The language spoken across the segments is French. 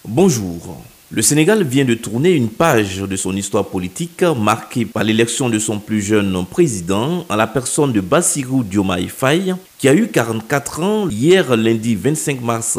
Bonjour. Le Sénégal vient de tourner une page de son histoire politique marquée par l'élection de son plus jeune président en la personne de Bassirou Diomaye Faye qui a eu 44 ans hier lundi 25 mars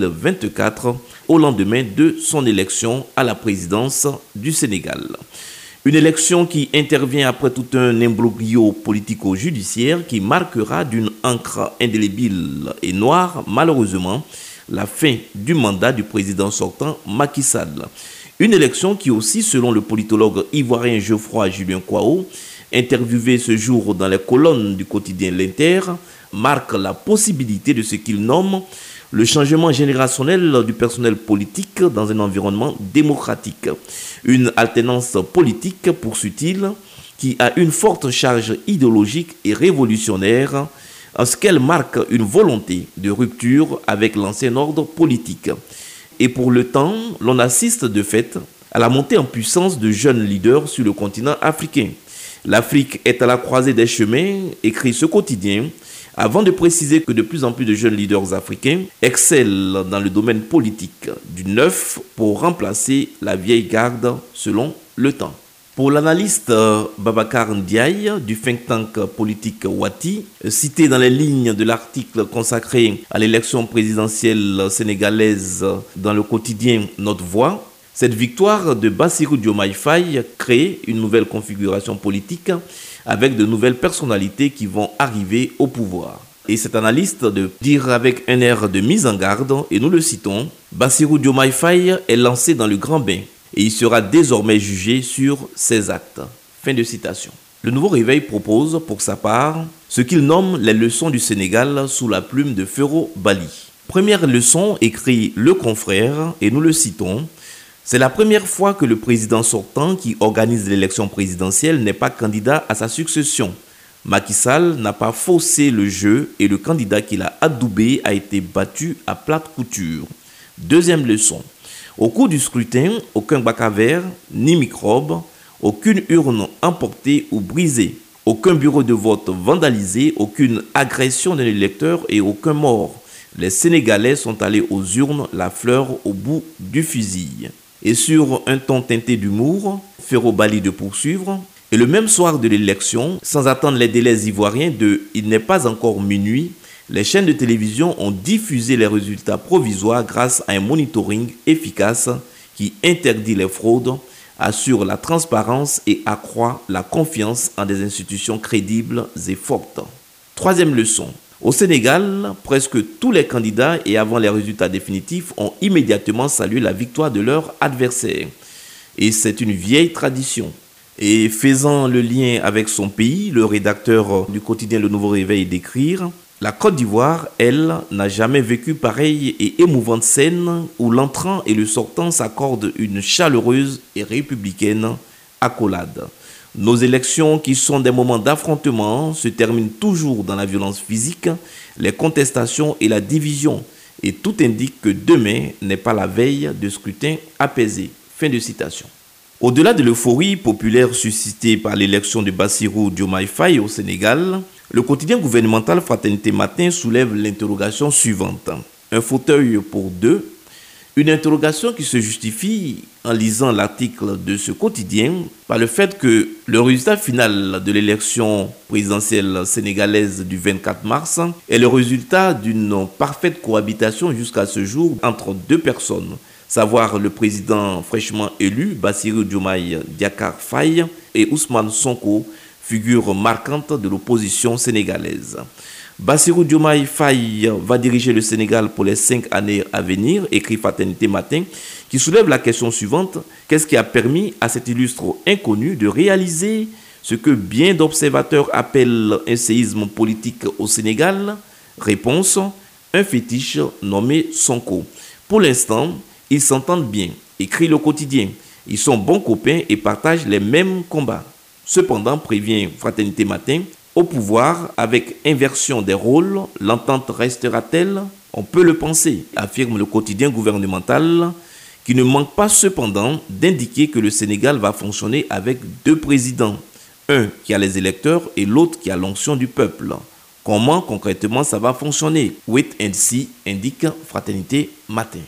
2024 au lendemain de son élection à la présidence du Sénégal. Une élection qui intervient après tout un imbroglio politico-judiciaire qui marquera d'une encre indélébile et noire, malheureusement, la fin du mandat du président sortant Macky Sall. Une élection qui aussi, selon le politologue ivoirien Geoffroy Julien Kwao, interviewé ce jour dans les colonnes du quotidien L'Inter, marque la possibilité de ce qu'il nomme le changement générationnel du personnel politique dans un environnement démocratique. Une alternance politique, poursuit-il, qui a une forte charge idéologique et révolutionnaire, en ce qu'elle marque une volonté de rupture avec l'ancien ordre politique. Et pour le temps, l'on assiste de fait à la montée en puissance de jeunes leaders sur le continent africain. L'Afrique est à la croisée des chemins, écrit ce quotidien, avant de préciser que de plus en plus de jeunes leaders africains excellent dans le domaine politique du neuf pour remplacer la vieille garde selon le temps. Pour l'analyste Babacar Ndiaye du think tank politique Wati, cité dans les lignes de l'article consacré à l'élection présidentielle sénégalaise dans le quotidien Notre Voix, cette victoire de Bassirou Diomaye Faye crée une nouvelle configuration politique avec de nouvelles personnalités qui vont arriver au pouvoir. Et cet analyste de dire avec un air de mise en garde, et nous le citons, Bassirou Diomaye Faye est lancé dans le grand bain et il sera désormais jugé sur ses actes. Fin de citation. Le Nouveau Réveil propose, pour sa part, ce qu'il nomme les leçons du Sénégal sous la plume de Ferro Bali. Première leçon, écrit Le Confrère, et nous le citons, c'est la première fois que le président sortant qui organise l'élection présidentielle n'est pas candidat à sa succession. Macky Sall n'a pas faussé le jeu et le candidat qu'il a adoubé a été battu à plate couture. Deuxième leçon. Au cours du scrutin, aucun bac à verre, ni microbe, aucune urne emportée ou brisée, aucun bureau de vote vandalisé, aucune agression d'un électeur et aucun mort. Les Sénégalais sont allés aux urnes, la fleur au bout du fusil. Et sur un ton teinté d'humour, Ferro Bali de poursuivre. Et le même soir de l'élection, sans attendre les délais ivoiriens de « il n'est pas encore minuit », les chaînes de télévision ont diffusé les résultats provisoires grâce à un monitoring efficace qui interdit les fraudes, assure la transparence et accroît la confiance en des institutions crédibles et fortes. Troisième leçon. Au Sénégal, presque tous les candidats et avant les résultats définitifs ont immédiatement salué la victoire de leur adversaire. Et c'est une vieille tradition. Et faisant le lien avec son pays, le rédacteur du quotidien Le Nouveau Réveil d'écrire « La Côte d'Ivoire, elle, n'a jamais vécu pareille et émouvante scène où l'entrant et le sortant s'accordent une chaleureuse et républicaine accolade. Nos élections, qui sont des moments d'affrontement, se terminent toujours dans la violence physique, les contestations et la division. Et tout indique que demain n'est pas la veille de scrutin apaisé. » Fin de citation. Au-delà de l'euphorie populaire suscitée par l'élection de Bassirou Diomaye Faye au Sénégal, le quotidien gouvernemental Fraternité Matin soulève l'interrogation suivante. Un fauteuil pour deux? Une interrogation qui se justifie en lisant l'article de ce quotidien par le fait que le résultat final de l'élection présidentielle sénégalaise du 24 mars est le résultat d'une parfaite cohabitation jusqu'à ce jour entre deux personnes, savoir le président fraîchement élu, Bassirou Diomaye Diakhar Faye, et Ousmane Sonko, figure marquante de l'opposition sénégalaise. Bassirou Diomaye Faye va diriger le Sénégal pour les 5 années à venir, écrit Fraternité Matin, qui soulève la question suivante. Qu'est-ce qui a permis à cet illustre inconnu de réaliser ce que bien d'observateurs appellent un séisme politique au Sénégal? Réponse, un fétiche nommé Sonko. Pour l'instant, ils s'entendent bien, écrit le quotidien. Ils sont bons copains et partagent les mêmes combats. Cependant, prévient Fraternité Matin, au pouvoir, avec inversion des rôles, l'entente restera-t-elle? On peut le penser, affirme le quotidien gouvernemental, qui ne manque pas cependant d'indiquer que le Sénégal va fonctionner avec deux présidents, un qui a les électeurs et l'autre qui a l'onction du peuple. Comment concrètement ça va fonctionner? Wait and see, indique Fraternité Matin.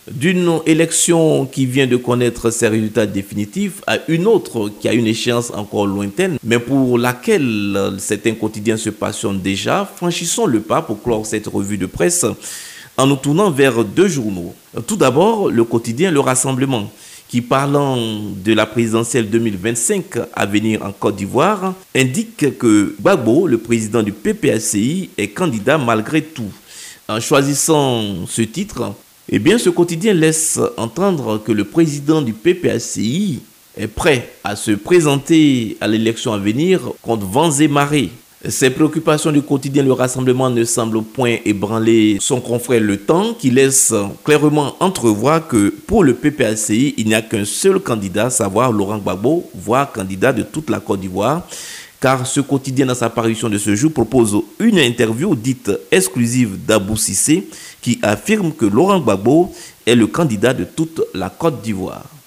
D'une élection qui vient de connaître ses résultats définitifs à une autre qui a une échéance encore lointaine, mais pour laquelle certains quotidiens se passionnent déjà, franchissons le pas pour clore cette revue de presse en nous tournant vers deux journaux. Tout d'abord, le quotidien Le Rassemblement, qui, parlant de la présidentielle 2025 à venir en Côte d'Ivoire, indique que Gbagbo, le président du PPACI, est candidat malgré tout. En choisissant ce titre, ce quotidien laisse entendre que le président du PPACI est prêt à se présenter à l'élection à venir contre vents et marées. Ces préoccupations du quotidien Le Rassemblement ne semblent point ébranler son confrère Le Temps, qui laisse clairement entrevoir que pour le PPACI, il n'y a qu'un seul candidat, à savoir Laurent Gbagbo, voire candidat de toute la Côte d'Ivoire. Car ce quotidien, dans sa parution de ce jour, propose une interview dite exclusive d'Abou Cissé, qui affirme que Laurent Gbagbo est le candidat de toute la Côte d'Ivoire.